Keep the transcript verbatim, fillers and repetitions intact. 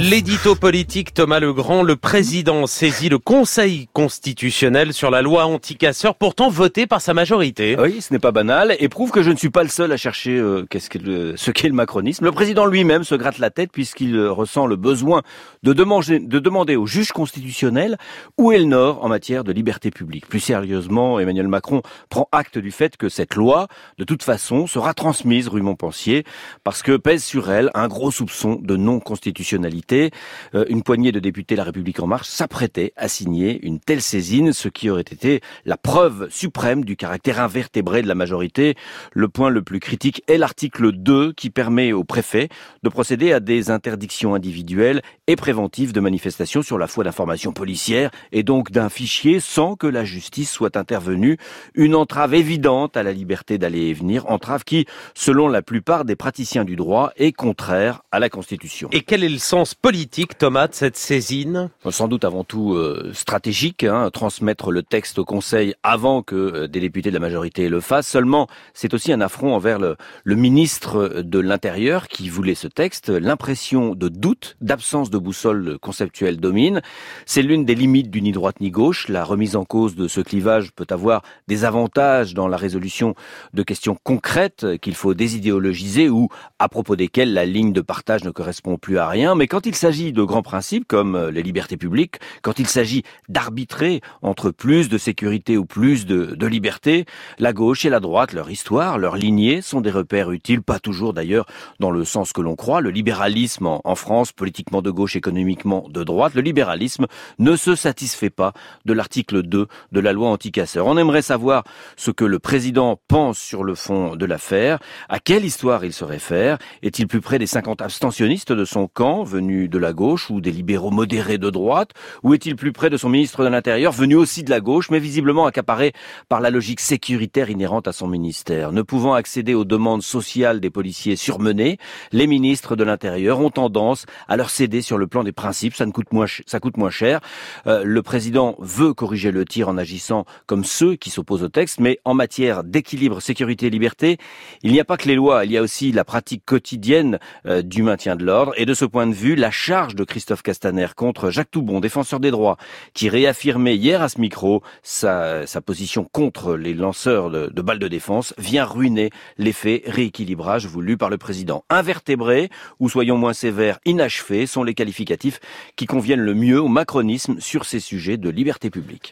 L'édito politique, Thomas Legrand, le président saisit le Conseil constitutionnel sur la loi anti-casseurs, pourtant votée par sa majorité. Oui, ce n'est pas banal, et prouve que je ne suis pas le seul à chercher euh, qu'est-ce qu'est le, ce qu'est le macronisme. Le président lui-même se gratte la tête puisqu'il euh, ressent le besoin de demander, de demander au juge constitutionnel où est le Nord en matière de liberté publique. Plus sérieusement, Emmanuel Macron prend acte du fait que cette loi, de toute façon, sera transmise rue Montpensier parce que pèse sur elle un gros soupçon de non-constitutionnalité. Euh, une poignée de députés La République En Marche s'apprêtait à signer une telle saisine, ce qui aurait été la preuve suprême du caractère invertébré de la majorité. Le point le plus critique est l'article deux qui permet au préfet de procéder à des interdictions individuelles et préventives de manifestations sur la foi d'informations policières et donc d'un fichier sans que la justice soit intervenue. Une entrave évidente à la liberté d'aller et venir, entrave qui, selon la plupart des praticiens du droit, est contraire à la Constitution. Et quel est le sens politique, Thomas, de cette saisine? Sans doute avant tout euh, stratégique, hein, transmettre le texte au Conseil avant que euh, des députés de la majorité le fassent. Seulement, c'est aussi un affront envers le, le ministre de l'Intérieur qui voulait ce texte. L'impression de doute, d'absence de boussole conceptuelle domine. C'est l'une des limites du ni droite ni gauche. La remise en cause de ce clivage peut avoir des avantages dans la résolution de questions concrètes qu'il faut désidéologiser ou à propos desquelles la ligne de partage ne correspond plus à rien. Mais quand il s'agit de grands principes comme les libertés publiques, quand il s'agit d'arbitrer entre plus de sécurité ou plus de, de liberté, la gauche et la droite, leur histoire, leur lignée sont des repères utiles, pas toujours d'ailleurs dans le sens que l'on croit. Le libéralisme en, en France, politiquement de gauche, économiquement de droite, le libéralisme ne se satisfait pas de l'article deux de la loi anti-casseurs. On aimerait savoir ce que le président pense sur le fond de l'affaire, à quelle histoire il se réfère, est-il plus près des cinquante abstentionnistes de son camp, venus de la gauche ou des libéraux modérés de droite, ou est-il plus près de son ministre de l'Intérieur, venu aussi de la gauche, mais visiblement accaparé par la logique sécuritaire inhérente à son ministère. Ne pouvant accéder aux demandes sociales des policiers surmenés, les ministres de l'Intérieur ont tendance à leur céder sur le plan des principes, ça ne coûte moins, ça coûte moins cher. Euh, le président veut corriger le tir en agissant comme ceux qui s'opposent au texte, mais en matière d'équilibre sécurité-liberté, il n'y a pas que les lois, il y a aussi la pratique quotidienne euh, du maintien de l'ordre, et de ce point de vue, la charge de Christophe Castaner contre Jacques Toubon, défenseur des droits, qui réaffirmait hier à ce micro sa, sa position contre les lanceurs de, de balles de défense, vient ruiner l'effet rééquilibrage voulu par le président. Invertébré, ou soyons moins sévères, inachevé, sont les qualificatifs qui conviennent le mieux au macronisme sur ces sujets de liberté publique.